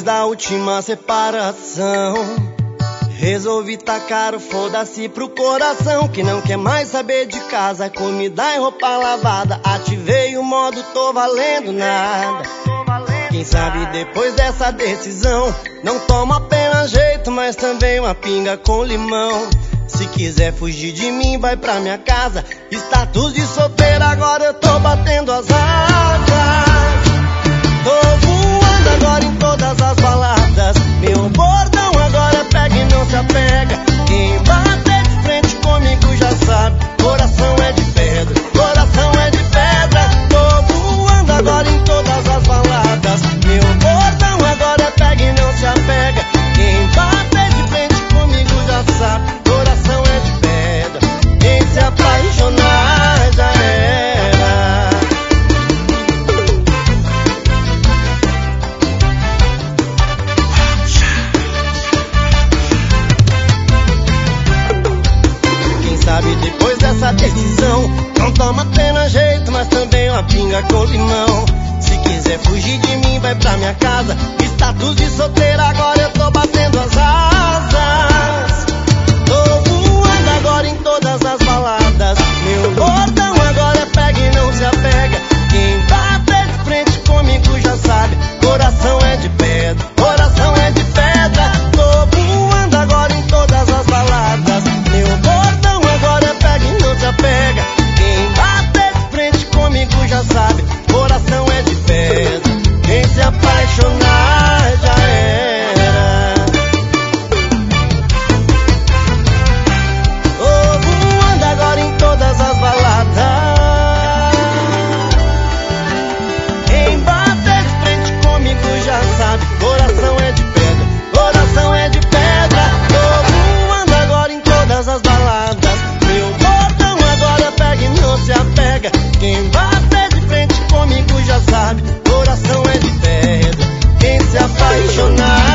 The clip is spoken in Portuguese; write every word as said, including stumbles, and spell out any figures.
da última separação, resolvi tacar o foda-se pro coração que não quer mais saber de casa, comida e roupa lavada. Ativei o modo tô valendo nada. Quem sabe depois dessa decisão não toma apenas jeito, mas também uma pinga com limão. Se quiser fugir de mim, vai pra minha casa. Status de solteiro, agora eu tô batendo as asas. Tô voando agora em todas as baladas. Meu bordão agora pega e não se apega. Quem bater de frente comigo já sabe, coração é de pedra, coração é de pedra. Tô voando agora em todas as baladas. Meu bordão agora pega e não se apega. Quem bater de frente comigo já sabe, coração é de pedra. Quem se apaixonar já era. Quem sabe depois dessa decisão não toma apenas jeito, mas também uma pinga com limão. Se quiser fugir de mim, vai pra minha casa. Status de solteiro, agora eu tô batendo as asas. Tô voando agora em todas as baladas. Meu bordão agora pega e não se apega. Quem bater de frente comigo já sabe, coração é de pedra, coração é de pedra. Tô voando agora em todas as baladas. Meu bordão agora pega e não se apega. Quem bater de frente comigo já sabe, coração é de pedra. Quem se apaixonar já era. Tô voando agora em todas as baladas. Quem bater de frente comigo já sabe, coração é de pedra, coração é de pedra. Tô voando agora em todas as baladas. Meu bordão agora pega e não se apega. Quem bater de frente comigo já sabe, coração é de pedra. Quem se apaixonar